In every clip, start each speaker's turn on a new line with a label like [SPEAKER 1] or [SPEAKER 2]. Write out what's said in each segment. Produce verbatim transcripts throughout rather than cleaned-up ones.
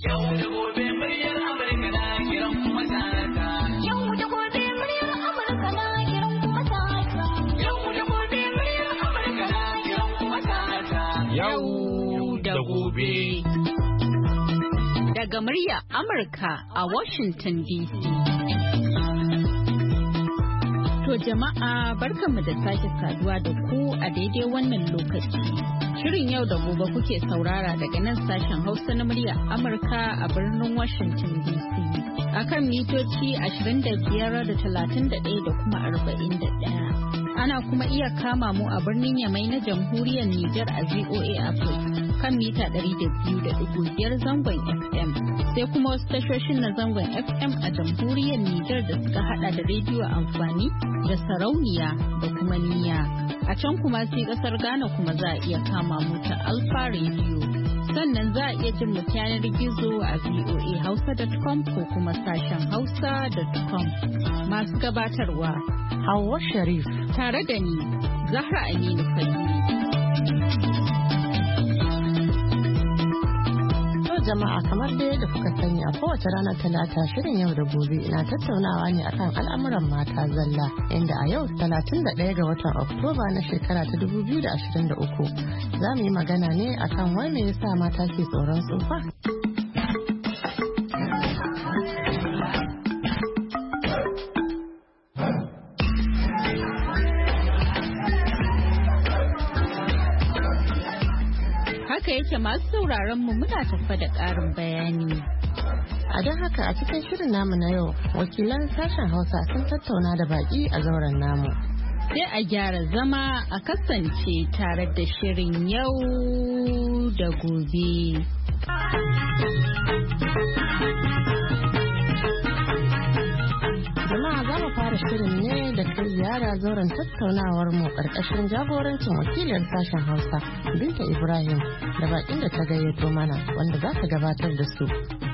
[SPEAKER 1] Yau da gobe muryar Amurka na kiran matasa. Yau da gobe muryar Amurka na kiran matasa. Yau da gobe muryar Amurka na kiran matasa. Yau da gobe. Daga muryar Amurka a Washington D C. To jama'a barkanmu da sake saduwa da ku a daidai wannan lokaci. Shirin yau da gobe kuke saurara daga nan sashen Hausa na muryar Amurka a birnin Washington D C. Akan mitoci ashirin da biyar da talatin da ɗaya da kuma arba'in da ɗaya. Ana kuma iya kama mu a birnin Yamai na Jamhuriyar Nijar a V O A Africa kan mita ɗari da biyu da ɗigo biyar zangon F M. Sai kuma wasu tashoshin na zangon F M a Jamhuriyar Nijar da suka hada da rediyo amfani da sarauniya da kuma niyya. A can kuma sai kasar Ghana kuma za a iya kama mu ta Alpha Radio. Sannan za a iya jin mu yanar gizo a v o a hausa dot com ko kuma sashen hausa dot com. Masu gabatarwa
[SPEAKER 2] Hauwa Sharif
[SPEAKER 1] tare da ni Zahra Aminu Fahimi.
[SPEAKER 2] Jama'a kamar da yadda kuka sani a kowace ranar talata shirin yau da gobe na tattaunawa ne akan al'amuran mata zalla inda a yau talatin da ɗaya ga watan Oktoba na shekara ta dubu biyu da ashirin da uku za mu yi magana ne akan wai me yasa mata ke tsoron tsufa.
[SPEAKER 1] yake masu sauraron mu muna tafa da ƙarin bayani.
[SPEAKER 2] A don haka a cikin shirin namu na yau wakilan sashen Hausa sun tattauna da baki a zauren namu.
[SPEAKER 1] Sai a gyara zama a kasance tare da shirin yau da gobe.
[SPEAKER 2] Jama'a za mu fara shirin ne da kai ziyara zauren tattaunawar mu karkashin jagorancin wakilin sashen Hausa Binta Ibrahim da bakin da ta gayyato mana wanda za ta gabatar da su.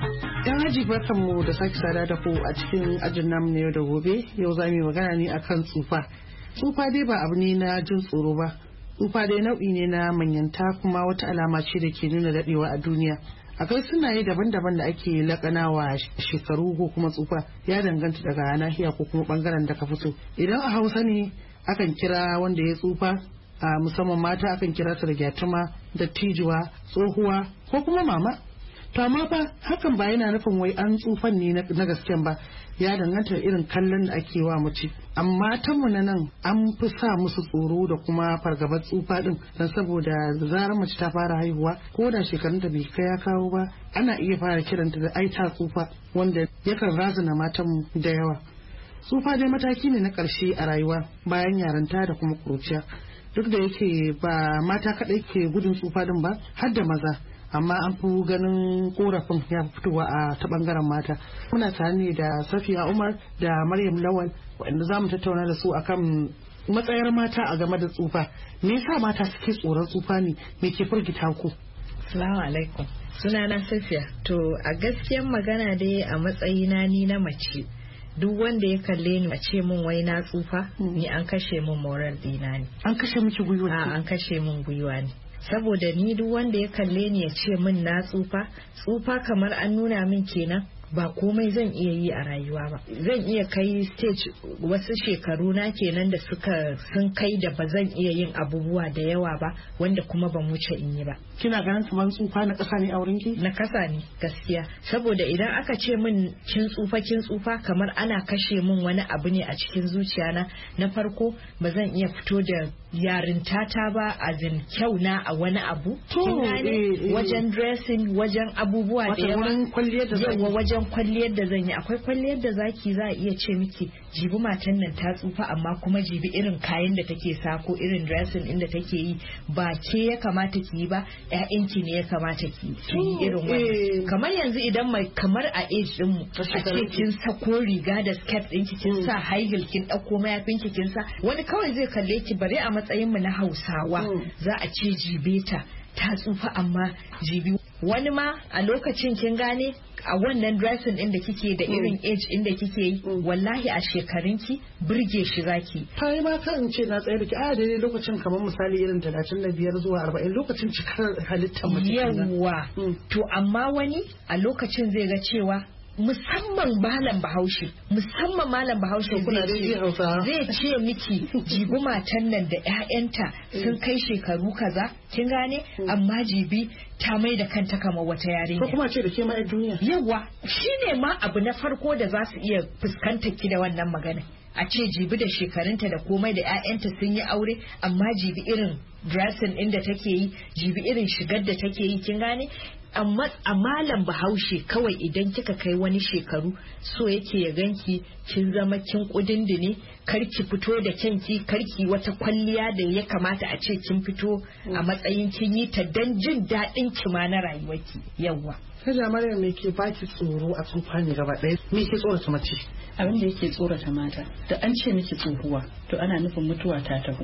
[SPEAKER 3] Yan haji barkanmu da sake sada da ku a cikin ajin namu na yau da gobe. Yau za mu yi magana ne akan tsufa. Tsufa dai ba abu ne na jin tsoro ba. Tsufa dai nau'i ne na manyanta kuma wata alama ce da ke nuna daɗewa a duniya. Akwai sunaye daban-daban da ake lakanawa shekaru ko kuma tsufa, ya danganta daga nahiya ko kuma bangaren da ka fito. Idan a Hausa ne akan kira wanda ya tsufa, a musamman mata akan kira ta da gyatuma, dattijuwa, tsohuwa ko kuma mama. To amma fa hakan ba yana nufin wai an tsufan ne na gasken ba, ya danganta da irin kallon da ake wa mace. Amma matanmu na nan an fi sa musu tsoro da kuma fargabar tsufa din, don saboda zarar mace ta fara haihuwa ko da shekarunta bai kai ya kawo ba, ana iya fara kiranta da ai ta tsufa, wanda yakan razana matanmu da yawa. Tsufa dai mataki ne na ƙarshe a rayuwa bayan yaranta da kuma kuruciya. Duk da yake ba mata kaɗai ke gudun tsufa din ba, har da maza. Amma an fi ganin korafin ya fitowa a ta bangaren mata. Muna tare ne da Safiya Umar da Maryam Lawal waɗanda za mu tattauna da su akan matsayar mata a game da tsufa. Me yasa mata suke tsoron tsufa ne? Me ke firgita ku?
[SPEAKER 4] Assalamu alaikum. Sunana Safiya. To a gaskiyar magana dai a matsayina ni na mace. Duk wanda ya kalle ni a ce min wai na tsufa, ni an kashe min moral dina ne.
[SPEAKER 3] An kashe miki gwiwa?
[SPEAKER 4] A an kashe min gwiwa ne. Saboda ni duk wanda ya kalle ni ya ce min na tsufa, tsufa kamar an nuna min kenan ba komai zan iya yi a rayuwa ba. Zan iya kai stage wasu shekaru na kenan da suka sun kai da ba zan iya yin abubuwa da yawa ba wanda kuma ban wuce in yi ba.
[SPEAKER 3] Kina ganin kamar tsufa na ƙasa ne a wurin ki?
[SPEAKER 4] Na ƙasa ne gaskiya. Saboda idan aka ce min kin tsufa kin tsufa kamar ana kashe min wani abu ne a cikin zuciyana. Na farko ba zan iya fito da yarintata ba a jin kyau na a wani abu. Kin gane wajen dressing wajen abubuwa da yawa. Yawa wajen kwalliyar da zan yi akwai kwalliyar da zaki za a iya ce miki jibi matan nan ta tsufa amma kuma jibi irin kayan da take sa ko irin dressing inda take yi ba ke ya kamata ki yi ba ƴaƴanki ne ya kamata ki yi irin wannan. Kamar yanzu idan mai kamar a age din mu a ce kin sako riga da skirt ɗinki kin sa high heel kin ɗauko mayafin ki kin sa wani kawai zai kalle ki bare a matsayin mu na Hausawa za a ce jibe ta ta tsufa amma jibi wani ma a lokacin kin gane a wannan dressing din da kike da irin age din da kike yi wallahi a shekarunki burge shi zaki.
[SPEAKER 3] Kai ma kan ce na tsaye da ki a daidai lokacin kamar misali irin talatin da biyar zuwa arba'in lokacin cikar halittar mace.
[SPEAKER 4] Yawwa to amma wani a lokacin zai ga cewa musamman malam bahaushe musamman malam bahaushe zai ce miki jibi matan nan da ƴaƴanta sun kai shekaru kaza kin gane amma jibi ta mai da kanta kamar wata yarinya
[SPEAKER 3] ko kuma ce da ke ma duniya
[SPEAKER 4] yawa shine ma abu na farko da za su iya fuskantar ki da wannan magana a ce jibi da shekarunta da komai da ƴaƴanta sun yi aure amma jibi irin dressing din da take yi jibi irin shigar da take yi kin gane amma a malam bahaushe kawai idan kika kai wani shekaru so yake ya ganki kin zama kin kudindine karki fito da kyanki karki wata kwalliya da ya kamata a ce kin fito a matsayin kin yi ta dan jin daɗin ki ma na rayuwarki yawa.
[SPEAKER 3] Kaja Maryam me ke baki tsoro a tsufa ne gaba ɗaya me ke tsorata mace?
[SPEAKER 5] Abin da yake tsorata mata da an ce miki tsohuwa to ana nufin mutuwa ta taho.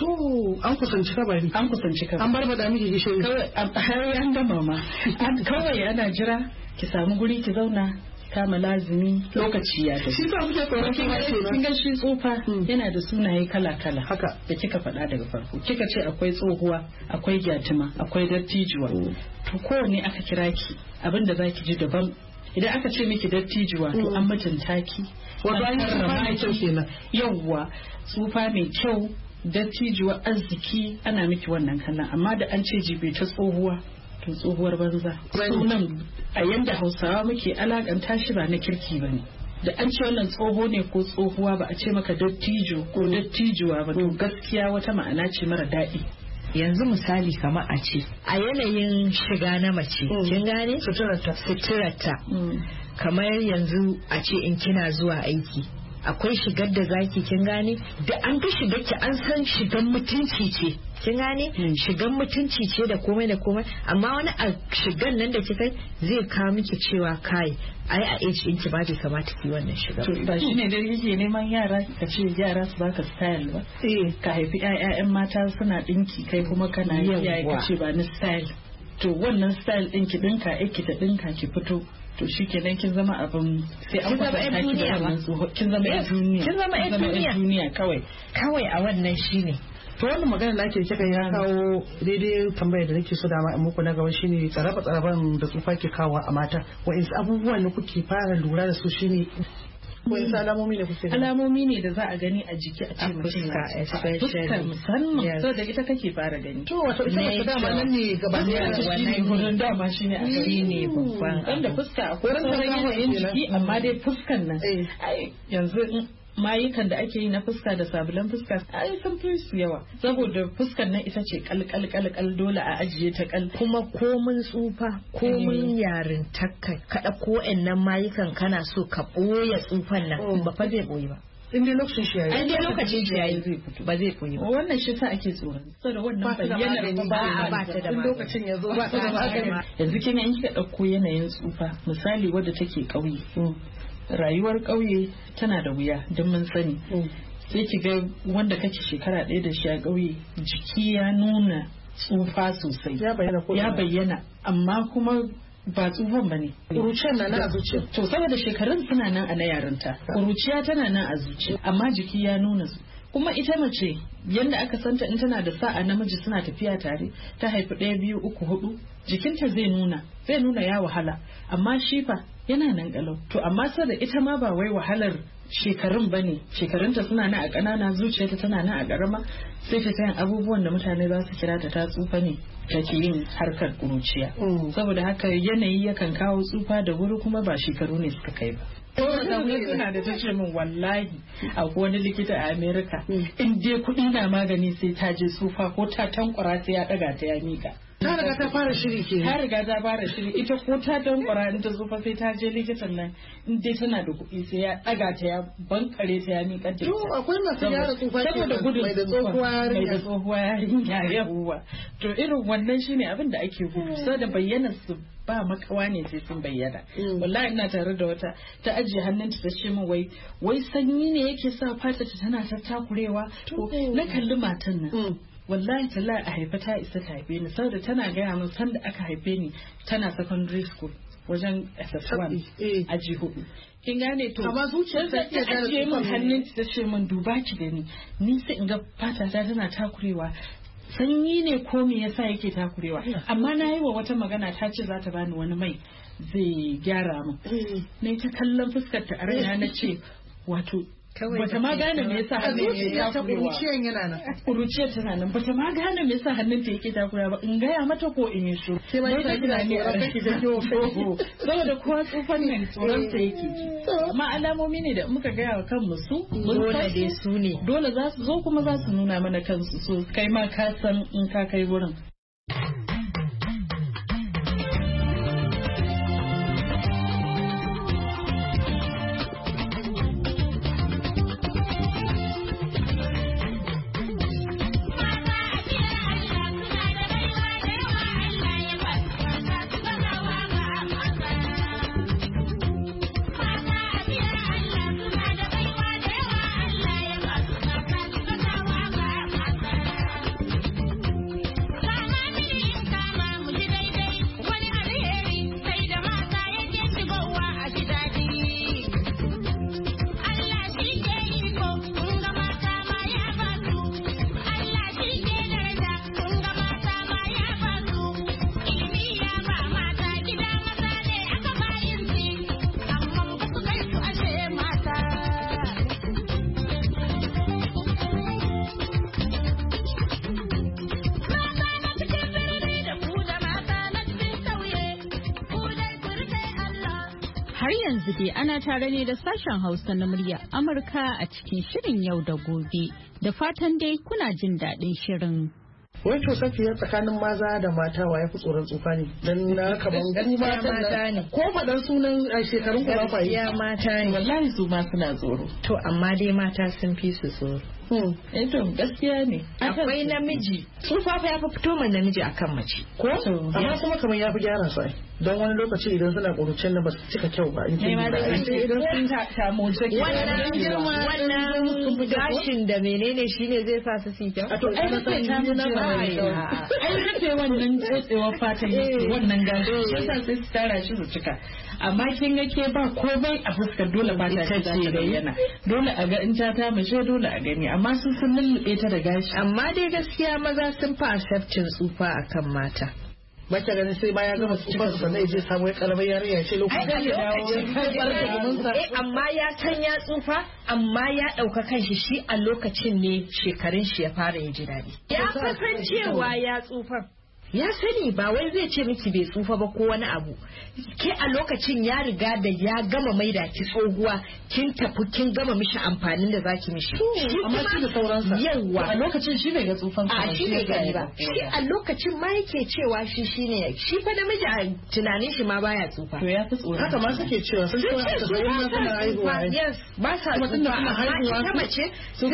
[SPEAKER 3] To an kusanci kabari.
[SPEAKER 5] An kusanci kabari.
[SPEAKER 3] An barbada miki gishiri.
[SPEAKER 5] Kawai har an gama ma. Kawai ana jira ki samu guri ki zauna kama lazimi lokaci ya tafi.
[SPEAKER 3] Shi sa muke tsoron
[SPEAKER 5] kin ga shi tsufa yana da sunaye kala-kala.
[SPEAKER 3] Haka
[SPEAKER 5] da kika faɗa daga farko. Kika ce akwai tsohuwa, akwai gyatuma, akwai dattijuwa. To kowanne aka kira ki abin da zaki ji daban. Idan aka ce miki dattijuwa to an mutunta ki.
[SPEAKER 3] Wato an yi tsufa mai kyau kenan.
[SPEAKER 5] Yawwa tsufa mai kyau dattijuwa arziki ana miki wannan kallon amma da an ce jibe ta tsohuwa to tsohuwar banza. Sunan a yanda Hausawa muke alakanta shi ba na kirki bane. Da an ce wannan tsoho ne ko tsohuwa ba a ce maka dattijo ko dattijuwa ba to gaskiya wata ma'ana ce mara daɗi.
[SPEAKER 4] Yanzu misali kamar a ce a yanayin shiga na mace kin gane suturarta kamar yanzu a ce in kina zuwa aiki akwai shigar da zaki kin gane da an ga shigar ki an san shigan mutunci ce kin gane shigan mutunci ce da komai da komai amma wani a shigan nan da kika zai kawo miki cewa kai ai a age din ki ba bai kamata ki wannan shigar
[SPEAKER 5] to ba shine da yake neman yara ka ce yara su baka style ba eh ka haifi ƴaƴan mata suna dinki kai kuma kana iyaye ka ce ba ni style to wannan style din ki dinka ki ta dinka ki fito to shi kenan kin zama abin sai an fasa ki da wannan tsoho kin zama yan duniya
[SPEAKER 4] kin zama yan
[SPEAKER 5] duniya kawai
[SPEAKER 4] kawai a wannan shine
[SPEAKER 3] to wannan magana da ake kika ya kawo daidai tambayar da nake so da ma muku na gaba shine tsaraba tsaraban da tsufa ke kawo a mata wa'insu abubuwan da kuke fara lura da su shine wa'insu alamomi ne kuke
[SPEAKER 5] alamomi ne da za a gani a jiki a ce mutum ya fuska musamman so da ita kake fara gani
[SPEAKER 3] to wato ita ba dama nan ne gaba ne
[SPEAKER 5] wannan gurin dama shine a gari ne babban dan da fuska akwai sauran jiki amma dai fuskan nan ai yanzu mayukan da ake yi na fuska da sabulan fuska ai sun fi su yawa saboda fuskan nan ita ce kalkal kalkal dole a ajiye ta kal
[SPEAKER 4] kuma komun tsufa komun yarin takka kada ko nan mayukan kana so ka boye tsufan nan ba fa zai boye ba
[SPEAKER 3] in dai lokacin shi yayi
[SPEAKER 4] in dai lokacin shi yayi zai fito ba zai boye ba
[SPEAKER 5] wannan shi sa ake tsoron saboda wannan bayyana
[SPEAKER 4] ba ba ta da
[SPEAKER 3] lokacin yazo ba ta da magani
[SPEAKER 5] yanzu kin in kika dauko yanayin tsufa misali wadda take kauye rayuwar ƙauye tana da wuya don mun sani sai ki ga wanda kake shekara ɗaya da shi a ƙauye jiki ya nuna tsufa sosai ya bayyana amma kuma ba tsufan ba ne
[SPEAKER 3] ƙuruciyar na nan a zuciya
[SPEAKER 5] to saboda shekarun suna nan a na yarinta ƙuruciya tana nan a zuciya amma jiki ya nuna su kuma ita mace yadda aka santa in tana da sa'a namiji suna tafiya tare ta haifi ɗaya biyu uku hudu jikinta zai nuna zai nuna ya wahala amma shi fa yana nan kalau to amma sada ita ma ba wai wahalar shekarun bane shekarunta suna nan a ƙanana zuciyarta tana nan a ƙarama sai ta yin abubuwan da mutane za su kira ta ta tsufa ne take yin harkar kuruciya saboda haka yanayi yakan kawo tsufa da wuri kuma ba shekaru ne suka kai ba suna da ta ce min wallahi akwai wani likita a Amerika in dai kuɗi na magani sai ta je tsufa ko ta tankwara sai ya ɗaga ta ya mika
[SPEAKER 3] ta riga ta fara shiri ke
[SPEAKER 5] ta riga ta fara shiri ita ko ta tankwara in ta tsufa sai ta je likitan nan in dai tana da kuɗi sai ya ɗaga ta ya bankare ta ya mika ta
[SPEAKER 3] to akwai masu gyara tsufa
[SPEAKER 5] saboda gudun
[SPEAKER 3] mai da tsohuwa
[SPEAKER 5] mai da tsohuwa yarinya yawa to irin wannan shine abin da ake gudu saboda bayyana su ba makawa ne sai sun bayyana wallahi ina tare da wata ta ajiye hannunta ta ce min wai wai sanyi ne yake sa fata ta tana ta takurewa na kalli matan nan wallahi tallahi a haifa ta isa ta haife ni saboda tana gaya min sanda aka haife ni tana secondary school wajen S S one aji hudu kin gane to
[SPEAKER 3] amma zuciyar ta ke da
[SPEAKER 5] ce min hannun ta ce min duba ki da ni ni sai in ga fata ta tana takurewa sanyi ne ko me yasa yake takurewa amma na yi wa wata magana ta ce za ta bani wani mai zai gyara min ne ta kallon fuskar ta a raina na ce wato bata ma gane me yasa hannun ya takurewa
[SPEAKER 3] kuruciyan yana nan
[SPEAKER 5] kuruciyar tana nan bata ma gane me yasa hannun ta yake takurewa ba in gaya mata ko in yi shiru
[SPEAKER 3] sai ma ta kira ne a kake da kiwo
[SPEAKER 5] saboda kowa tsufan nan tsoron ta yake ji amma alamomi ne da muka gaya wa kanmu su
[SPEAKER 4] dole dai su ne
[SPEAKER 5] dole za su zo kuma za su nuna mana kansu so kai ma ka san in ka kai wurin.
[SPEAKER 1] Har yanzu dai ana tare ne da sashen Hausa na murya Amurka a cikin shirin yau da gobe. Da fatan dai kuna jin daɗin shirin.
[SPEAKER 3] Wai to Safiya tsakanin maza da mata wa ya fi tsoron tsufa ne? Dan na kaman ku mata ne. Ko faɗan sunan shekarun ku ba fa yi.
[SPEAKER 4] Ya mata ne.
[SPEAKER 5] Wallahi su ma suna tsoro.
[SPEAKER 4] To amma dai mata sun fi su tsoro.
[SPEAKER 5] Eh to gaskiya ne.
[SPEAKER 4] Akwai namiji. Tsufa fa ya fi fito mai namiji akan mace.
[SPEAKER 3] Ko? Amma kuma kamar ya fi gyara su ai. Don wani lokaci idan suna ƙuruciyar nan ba su cika kyau ba.
[SPEAKER 5] Ne ma da idan sun ta mu take.
[SPEAKER 4] Wannan gashin da menene shine zai sa su si kyau.
[SPEAKER 5] A to ai sai ta nuna ba ai. Ai rufe wannan tsotsewar fatan yake wannan gashi yasa sai su tara shi su cika. Amma kin ga ke ba komai a fuskar dole ba ta ce ta bayyana. Dole a ga in ta ta mace dole a gani amma su sun lullube ta da gashi.
[SPEAKER 4] Amma dai gaskiya maza sun fi accepting tsufa akan mata.
[SPEAKER 3] Mace ganin sai ma ya gama tsufar sa sannan ya je samu karamar yarinya ce lokacin da
[SPEAKER 4] ya eh amma ya san ya tsufa amma ya dauka kanshi shi a lokacin ne shekarun shi ya fara ya ji daɗi. Ya kasancewa ya tsufa. Ya sani ba wai zai ce miki bai tsufa ba ko wani abu. Ke a lokacin ya riga da ya gama maida ki tsohuwa kin tafi kin gama mishi amfanin da zaki mishi.
[SPEAKER 3] Amma shi da sauransa.
[SPEAKER 4] Yawwa.
[SPEAKER 5] A lokacin shi bai ga tsufan
[SPEAKER 4] sa. A shi bai gani ba. Shi a lokacin ma yake cewa shi shine shi fa namiji a tunanin shi ma baya tsufa.
[SPEAKER 5] To ya fi tsoro.
[SPEAKER 3] Haka ma suke cewa sun ce su ga yana suna haihuwa.
[SPEAKER 4] Yes, ba sa tsufa amma ita mace su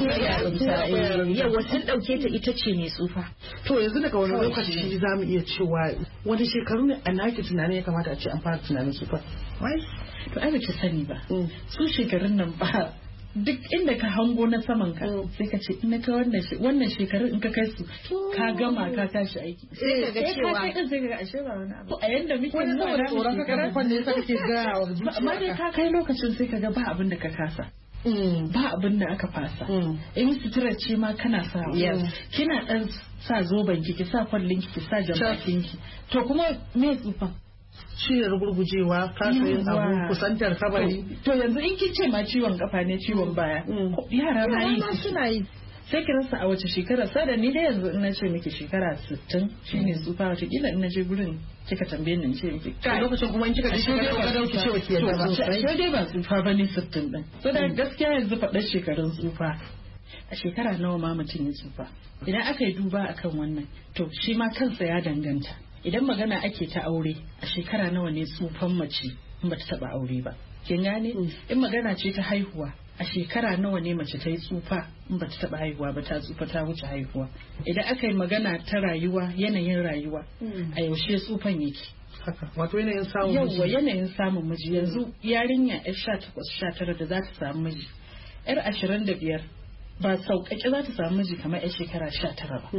[SPEAKER 4] kai yawa sun dauke ta ita ce mai tsufa.
[SPEAKER 3] To yanzu daga wani lokaci shi za mu iya cewa wani shekaru ne a naki tunanin ya kamata a ce an fara tunanin su fa.
[SPEAKER 5] To ai bace sani ba. Su shekarun nan ba duk inda ka hango na saman ka sai ka ce ina ka wannan wannan shekarun in ka kai su ka gama ka tashi aiki.
[SPEAKER 4] Sai ka ga cewa
[SPEAKER 5] sai ka ga ashe ba wani abu. A yanda muke
[SPEAKER 3] wani saboda tsoron ka karan kwanne sai kake ga wa zuciya.
[SPEAKER 5] Amma dai ka kai lokacin sai ka ga ba abin da ka kasa. Ba abin da aka fasa. In sutura ce ma kana sa. Kina dan sa zoben ki ki sa kwallin ki ki sa jambakin ki. To kuma me tsufa?
[SPEAKER 3] Shi ne rugurgujewa kasayin abu kusantar kabari.
[SPEAKER 5] To yanzu in kin ce ma ciwon kafa ne ciwon baya. Yara na yi
[SPEAKER 4] suna yi.
[SPEAKER 5] Sai ki rasa a wace shekara sai da ni da yanzu in na ce miki shekara sittin shine tsufa wata kila in na je gurin kika tambaye ni ce miki
[SPEAKER 3] a lokacin kuma in kika ji shekara ka dauki ce wace yadda ba
[SPEAKER 5] sai dai ba tsufa bane sittin din so da gaskiya yanzu faɗar shekarun tsufa a shekara nawa ma mutum ya tsufa idan aka yi duba akan wannan to shi ma kansa ya danganta idan magana ake ta aure a shekara nawa ne tsufan mace in bata taba aure ba kin gane in magana ce ta haihuwa a shekara nawa ne mace ta yi tsufa in bata taba haihuwa ba ta tsufa ta wuce haihuwa idan aka yi magana ta rayuwa yanayin rayuwa a yaushe tsufan yake
[SPEAKER 3] haka wato yanayin samun miji
[SPEAKER 5] yawa yanayin samun miji yanzu yarinya yar sha takwas sha tara da za ta samu miji yar ashirin da biyar ba sauƙaƙe za ta samu miji kamar yan shekara sha tara ba.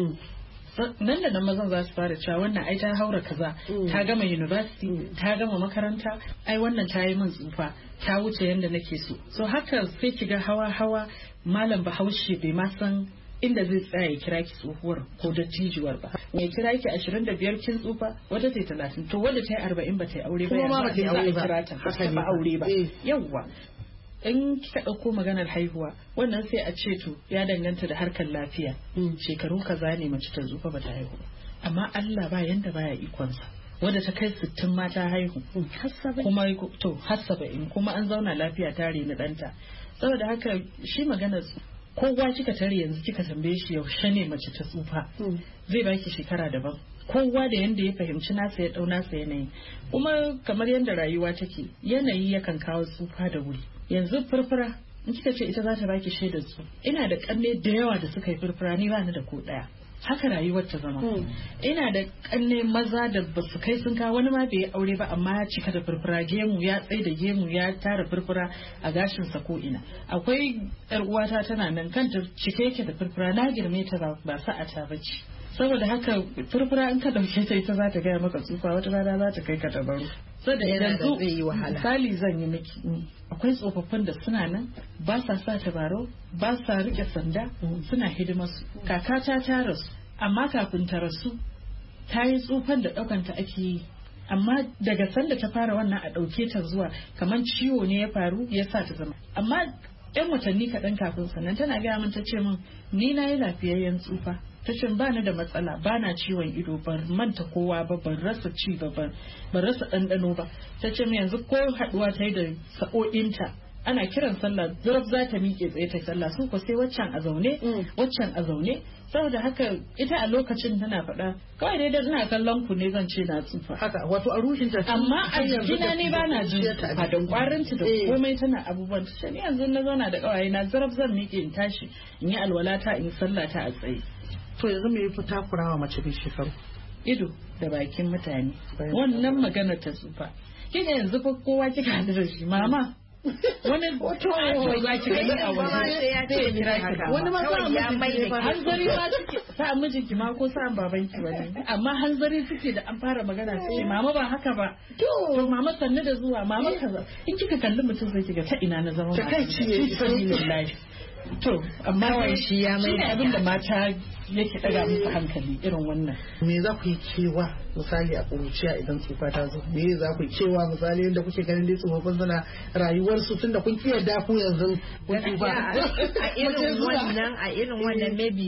[SPEAKER 5] Nan da nan mazan za su fara cewa wannan ai ta haura kaza, ta gama university, ta gama makaranta, ai wannan ta yi min tsufa, ta wuce yadda nake so. So haka sai ki ga hawa hawa malam Bahaushe bai ma san inda zai tsaya ya kira ki tsohuwar ko dattijuwar ba. Mai kira ki ashirin da biyar kin tsufa, wata ta yi talatin, to wadda ta yi arba'in ba ta yi aure ba,
[SPEAKER 3] kuma ba ta yi aure ba,
[SPEAKER 5] ba aure ba. Yawwa. In kika ɗauko maganar haihuwa, wannan sai a ce to ya danganta da harkar lafiya. Shekaru kaza ne mace ta zufa ba ta haihu ba. Amma Allah ba yanda baya ikonsa. Wadda ta kai sittin ma ta haihu. Kuma to har saba'in kuma an zauna lafiya tare na ɗanta. Saboda haka shi maganar kowa kika tare yanzu kika tambaye shi yaushe ne mace ta tsufa. Zai baki shekara daban. Kowa da yanda ya fahimci nasa ya ɗau nasa yanayi. Kuma kamar yanda rayuwa take, yanayi yakan kawo tsufa da wuri. Yanzu furfura in kika ce ita za ta baki shaidar su, ina da kanne da yawa da suka yi furfura, ni ba ni da ko daya. Haka rayuwar ta zama. Ina da kanne maza da ba su kai sun kawo, wani ma bai yi aure ba amma ya cika da furfura, gemu ya tsaye da gemu ya tara furfura a gashin sa ko ina. Akwai yar uwata tana nan kanta cike yake da furfura, na girme ta ba sa'a ta bace. Saboda haka furfura in ka dauke ta ita za ta gaya maka tsufa, wata rana za ta kai ka tabaru. Saboda yanzu misali zan yi miki, akwai tsofaffin da suna nan ba sa sa tabarau, ba sa rike sanda, suna hidimar su. Kakata ta rasu, amma kafin ta rasu ta yi tsufan da ɗaukanta ake yi. Amma daga sanda ta fara wannan a ɗauke ta zuwa kamar ciwo ne ya faru ya sa ta zama. Amma yan watanni kaɗan kafin sannan tana gaya min ta ce min ni na yi lafiyayyen tsufa. Ta ce ba ni da matsala, ba na ciwon ido, ban manta kowa ba, ban rasa ci ba, ban rasa ɗanɗano ba. Ta ce min yanzu ko haɗuwa ta yi da sa'o'inta ana kiran sallah zaraf za ta miƙe tsaye ta sallah, su ko sai waccan a zaune waccan a zaune. Saboda haka ita a lokacin tana faɗa kawai dai dan ina kallon ku ne zan ce na tsufa.
[SPEAKER 3] Haka wato a rushin ta.
[SPEAKER 5] Amma a jikina ne ba na jin ba da kwarinta da komai tana abubuwan ta. Ni yanzu na zauna da ƙawaye na zaraf zan miƙe in tashi in yi alwalata in sallah ta a tsaye.
[SPEAKER 3] To yanzu me yafi takurawa mace mai shekaru?
[SPEAKER 5] Ido da bakin mutane. Wannan magana ta tsufa. Kika yanzu fa kowa kika hadu da shi mama. Wani wato ya ki gani a waje sai ya kira ka. Wani ma sa ya mai da hanzari ma suke sa mijinki ma ko sa babanki wani. Amma hanzari suke da an fara magana sai mama ba haka ba. To mama sannu da zuwa mama kaza. In kika kalli mutum sai kiga ta ina na zama.
[SPEAKER 3] Ta kai ciye
[SPEAKER 5] sabilillahi. To amma wai shi ya mai da abin da mata yake daga musu hankali irin wannan.
[SPEAKER 3] Me za ku yi cewa misali a ƙuruciya idan tsufa ta zo? Me za ku yi cewa misali yadda kuke ganin dai tsofaffin suna rayuwar su tunda kun kiyar da ku yanzu kun tsufa.
[SPEAKER 4] A irin wannan a irin wannan maybe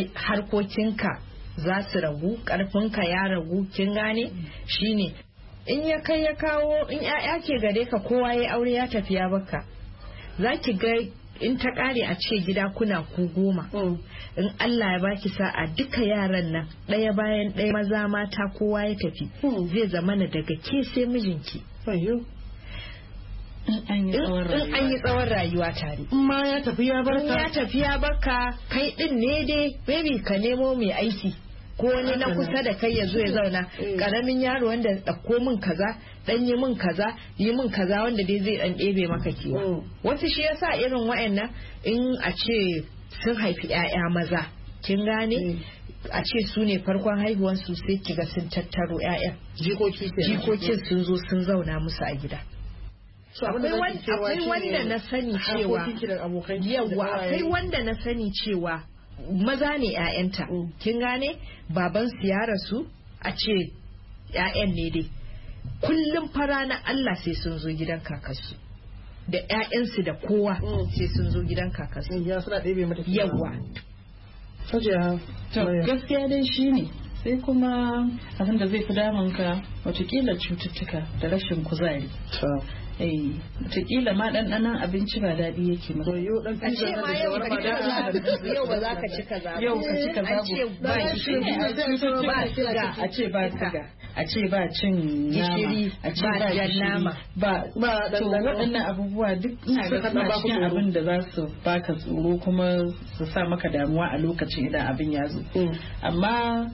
[SPEAKER 4] harkokinka za su ragu, karfinka ya ragu, kin gane? Shine in ya kai ya kawo in ƴaƴa ke gare ka kowa ya aure ya tafi ya baka. Za ki ga in ta kare a ce gida kuna ku goma in Allah ya baki sa'a duka yaran nan ɗaya bayan ɗaya maza mata kowa ya tafi zai zama na daga ke sai mijinki in an yi tsawon rayuwa tare
[SPEAKER 3] in ma ya tafi ya barka
[SPEAKER 4] ya tafi ya barka kai din ne dai baby ka nemo mai aiki ko wani na kusa da kai ya zo ya zauna karamin yaro wanda ɗauko min kaza dan yi min kaza yi min kaza wanda dai zai dan ɗebe maka kiwa wasu shi yasa irin wayannan in a ce sun haifi ƴaƴa maza kin gane a ce su ne farkon haihuwan su sai kiga sun tattaro ƴaƴan
[SPEAKER 3] jikoki
[SPEAKER 4] jikokin sun zo sun zauna musu a gida akwai wanda na sani cewa yawa akwai wanda na sani cewa maza ne ƴaƴanta kin gane baban su ya rasu a ce ƴaƴan ne dai kullum fara na Allah sai sun zo gidan kakarsu da ƴaƴansu da kowa sai sun zo gidan kakarsu
[SPEAKER 3] ya suna ɗebe mata
[SPEAKER 4] yawa
[SPEAKER 5] to gaskiya dai shine sai kuma abin da zai fi damun ka watakila cututtuka da rashin kuzari eh wataƙila ma ɗanɗanon abinci ba daɗi yake maka.
[SPEAKER 3] Yau ɗan
[SPEAKER 4] pizza na da shawarma da yau ba za ka ci kaza ba.
[SPEAKER 5] Yau ka ci kaza
[SPEAKER 4] ba gishiri ba siga
[SPEAKER 5] a ce ba siga a ce ba cin gishiri a ce ba jan nama ba ba to waɗannan abubuwa duk ina ga suna cikin abin da za su baka tsoro kuma su sa maka damuwa a lokacin idan abin ya zo. Amma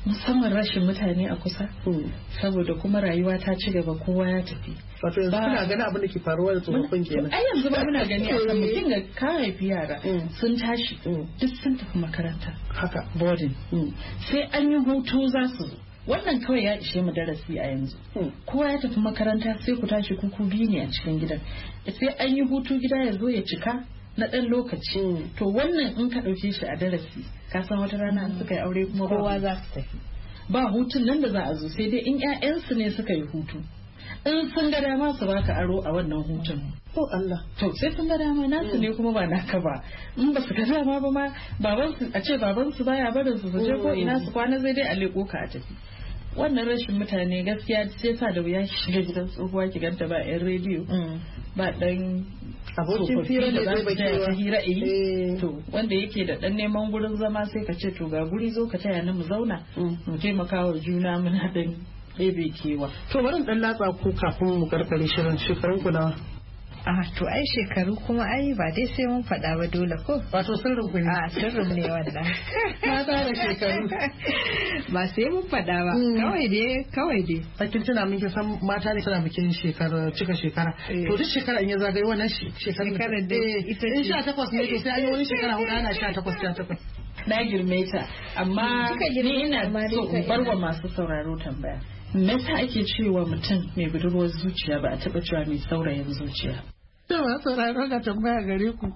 [SPEAKER 5] musamman rashin mutane a kusa saboda kuma rayuwa ta ci gaba kowa ya tafi.
[SPEAKER 3] Wato yanzu kuna gani abin da ke faruwa da tsofaffin kenan.
[SPEAKER 5] Ai yanzu ba muna gani a kan mutum ga ka haifi yara sun tashi duk sun tafi makaranta
[SPEAKER 3] haka
[SPEAKER 5] boarding sai an yi hutu za su zo. Wannan kawai ya ishe mu darasi a yanzu. Kowa ya tafi makaranta sai ku tashi kuku biyu ne a cikin gidan. Sai an yi hutu gida ya zo ya cika na ɗan lokaci. To wannan in ka ɗauke shi a darasi ka san wata rana an suka yi aure kuma kowa za su tafi. Ba hutun nan da za a zo sai dai in 'ya'yansu ne suka yi hutu. In sun ga dama su baka aro a wannan hutun.
[SPEAKER 3] Oh Allah.
[SPEAKER 5] To sai sun ga dama nasu ne kuma ba naka ba. In ba su ga dama ba ma babansu a ce babansu baya barin su su je ko ina su kwana zai dai a leko ka a tafi. Wannan rashin mutane gaskiya sai sa da wuya ki shiga gidan tsohuwa ki ganta ba yan rediyo ba dan
[SPEAKER 3] abokin fira da zai
[SPEAKER 5] ta hira eh to wanda yake da dan neman gurin zama sai ka ce to ga guri zo ka taya ni mu zauna mu taimaka wa juna muna dan ebe kewa.
[SPEAKER 3] To bari dan latsa ku kafin mu karkare shirin shekarun ku na.
[SPEAKER 4] Ah to ai shekaru kuma ai ba dai sai mun faɗa ba dole ko.
[SPEAKER 3] Wato sirrin ku ne.
[SPEAKER 4] Ah sirrin ne wannan.
[SPEAKER 3] Mata da shekaru.
[SPEAKER 4] Ba sai mun faɗa ba. Kawai dai kawai dai.
[SPEAKER 3] Sakin tuna mun san mata ne suna bikin shekara cika shekara. To duk shekara in ya zagaye wannan shekara.
[SPEAKER 4] Shekarar da ita
[SPEAKER 3] in sha takwas ne to sai an yi wani shekara huɗu ana sha takwas sha takwas.
[SPEAKER 5] Na girme ta amma ni ina so in barwa masu sauraro tambaya. Me yasa ake cewa mutum mai budurwar zuciya ba a taɓa cewa mai saurayin zuciya?
[SPEAKER 3] Yawa sauraro ga tambaya gare ku.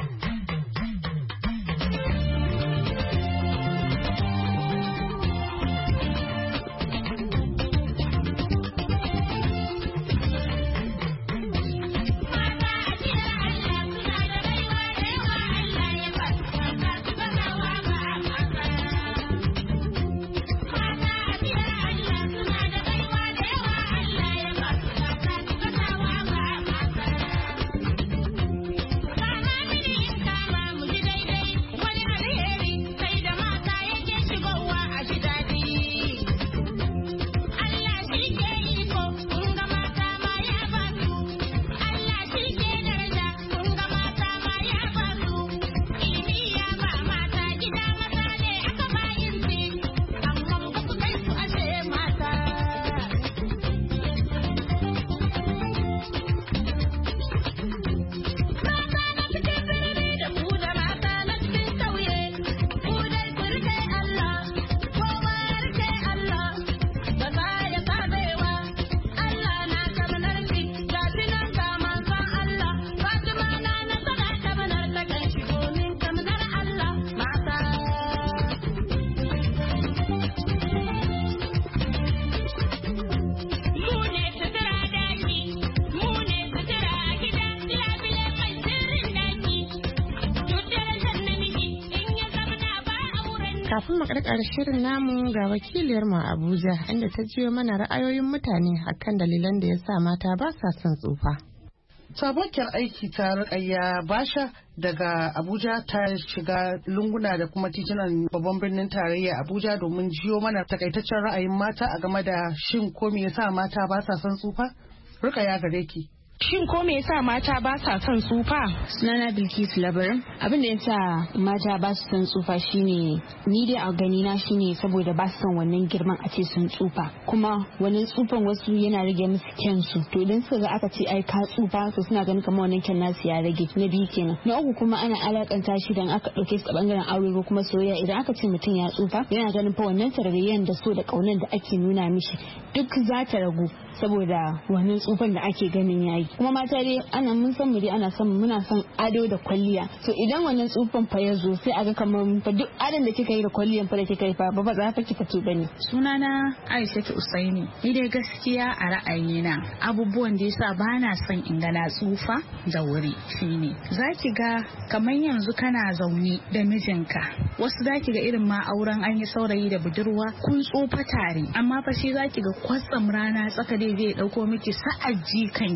[SPEAKER 3] Kafin mu karkar shirin namu ga wakiliyar mu Abuja inda ta jiyo mana ra'ayoyin mutane akan dalilan da ya sa mata ba sa son tsufa. Sabokiyar aiki ta Rukayya Basha daga Abuja ta shiga lunguna da kuma titunan babban birnin tarayya Abuja domin jiyo mana takaitaccen ra'ayin mata a game da shin ko me yasa mata ba sa son tsufa? Rukayya gare ki.
[SPEAKER 6] Shin ko me yasa mata ba sa son tsufa?
[SPEAKER 7] Sunana Bilkisu Labarin. Abin da yasa mata ba su son tsufa shine ni dai a gani na shine saboda ba su son wannan girman a ce sun tsufa. Kuma wannan tsufan wasu yana rage musu kyansu. To idan suka ga aka ce ai ka tsufa to suna ganin kamar wannan kyan nasu ya rage. Na biyu kenan. Na uku kuma ana alakanta shi dan aka dauke su a bangaren aure ko kuma soyayya idan aka ce mutum ya tsufa yana ganin fa wannan tarayyan da so da kaunan da ake nuna mishi duk za ta ragu saboda wannan tsufan da ake ganin yayi. Kuma mata dai ana mun san mu dai ana son muna son ado da kwalliya. So idan wannan tsufan fa ya zo sai aga kamar fa duk adon da kika yi da kwalliyan fa da kika yi fa ba ba za fa ki fito bane.
[SPEAKER 1] Sunana Aishatu Usaini. Ni dai gaskiya a ra'ayina abubuwan da yasa bana son in ga na tsufa da wuri shine zaki ga kamar yanzu kana zaune da mijinka. Wasu zaki ga irin ma auren an yi saurayi da budurwa kun tsufa tare amma fa shi zaki ga kwatsam rana tsaka dai zai dauko miki sa'ar jikanki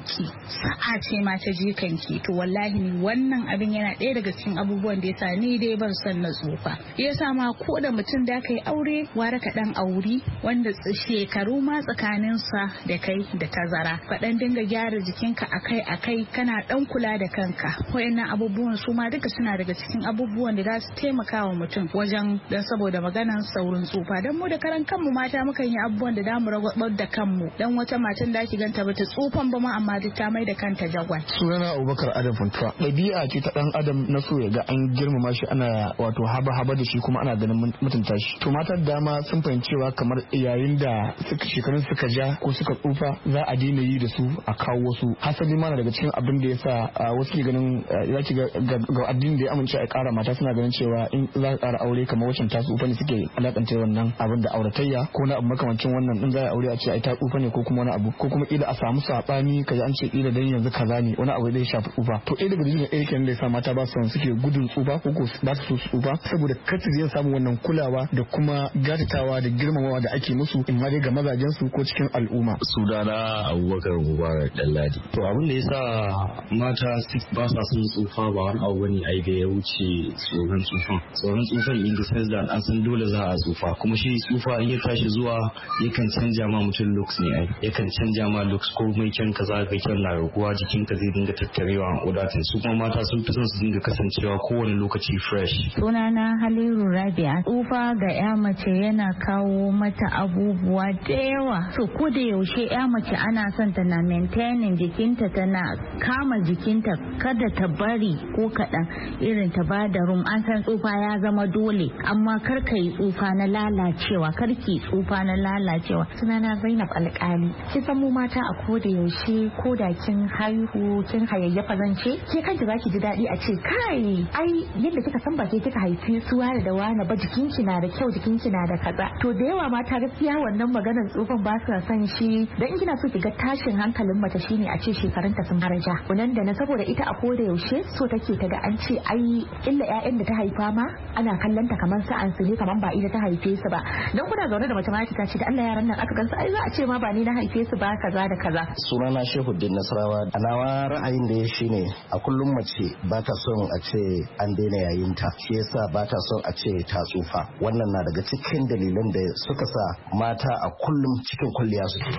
[SPEAKER 6] sa'a ce ma ta jikanki to wallahi ni wannan abin yana ɗaya daga cikin abubuwan da yasa ni dai ban son na tsufa yasa ma ko da mutum da kai aure ware ka dan auri wanda shekaru ma tsakaninsa da kai da tazara ka dan dinga gyara jikinka akai akai kana dan kula da kanka wayannan abubuwan su ma duka suna daga cikin abubuwan da za su taimaka wa mutum wajen dan saboda maganan saurin tsufa dan mu da karan kanmu mata mukan yi abubuwan da damu ragwabar da kanmu dan wata matan da ki ganta bata tsufan ba ma amma duk ta mai da kanta jagwal.
[SPEAKER 8] Sunana Abubakar Adam Funtuwa. Ɗabi'a ce ta dan adam na so ya ga an girmama shi ana wato haba haba da shi kuma ana ganin mutunta shi. To mata dama sun fahimci cewa kamar yayin da suka shekarun suka ja ko suka tsufa za a daina yi da su a kawo wasu. Hasali ma na daga cikin abin da yasa wasu ke ganin ya ci ga addinin da ya amince a kara mata suna ganin cewa in za a kara aure kamar wacce ta tsufa ne suke alakanta wannan abin da auratayya ko na abu makamancin wannan din za a aure a ce ai ta tsufa ne ko kuma wani abu ko kuma kila a samu sabani kaji an ce kila dan yanzu kaza ne wani abu da ya shafi tsufa to ɗaya daga cikin ɗaya kenan da yasa mata ba su suke gudun tsufa ko ko ba su so tsufa saboda kasu zai samu wannan kulawa da kuma gatatawa da girmamawa da ake musu in ma dai ga mazajen su ko cikin al'umma.
[SPEAKER 9] Sunana Abubakar Mubarak Dalladi. To abin da yasa mata ba sa son tsufa ba wani abu bane ai da ya wuce tsoron tsufan. Tsoron tsufan in the sense that an san dole za a tsufa kuma shi tsufa in ya tashi zuwa yakan canja ma mutum looks ne ai yakan canja ma looks ko mai kyan kaza ga kyan na raguwa jikinka zai dinga tattarewa wadatin su kuma mata sun fi son su dinga kasancewa kowane lokaci fresh.
[SPEAKER 10] Sunana Haliru Rabia. Tsufa ga ya mace yana kawo mata abubuwa da yawa. So ko da yaushe ya mace ana son ta na maintaining jikinta tana kama jikinta kada ta bari ko kaɗan irin ta ba da rum an san tsufa ya zama dole amma kar ka yi tsufa na lalacewa kar ki tsufa na lalacewa.
[SPEAKER 11] Sunana Zainab Alƙali. Ki san mu mata a ko da yaushe ko da kin haihu kin hayayyafa zance ke kanta zaki ji daɗi a ce kai ai yadda kika san ba ke kika haifi su wani da wani ba jikinki na da kyau jikinki na da kaza to da yawa mata gaskiya wannan maganar tsufan ba su san shi dan kina so ki ga tashin hankalin mace shine a ce shekarunta sun haraja kunan da na saboda ita a ko da yaushe so take ta ga an ce ai illa ƴaƴan da ta haifa ma ana kallon ta kamar sa'an su ne kamar ba ita ta haife su ba dan kuna zaune da mace ma ta ce da Allah yaran nan aka gansu ai za a ce ma ba ni na haife su ba kaza da kaza.
[SPEAKER 12] Sunana Shehuddin Nasarawa. A nawa ra'ayin da ya shine a kullum mace ba ta son a ce an daina yayinta shi yasa ba ta son a ce ta tsufa wannan na daga cikin dalilan da suka sa mata a kullum cikin kulliya suke.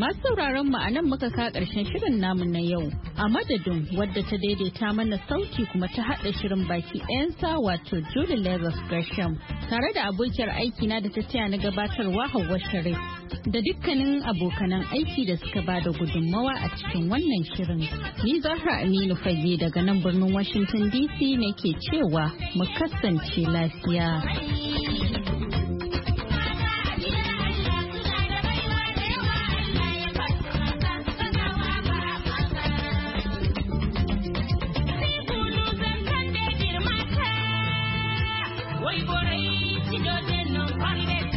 [SPEAKER 1] Masu sauraron mu a nan muka ka ƙarshen shirin namu na yau. A madadin wadda ta daidaita mana sauti kuma ta haɗa shirin baki ɗayansa wato Julie Lazarus Gresham tare da abokiyar aiki na da ta taya na gabatarwa Hauwa Sharif da dukkanin abokanan aiki da suka ba da gudunmawa a cikin wannan shirin. Ni Zahra Aminu Fage daga nan birnin Washington D C ne ke cewa mu kasance lafiya.
[SPEAKER 13] Hoy por ahí, si yo te no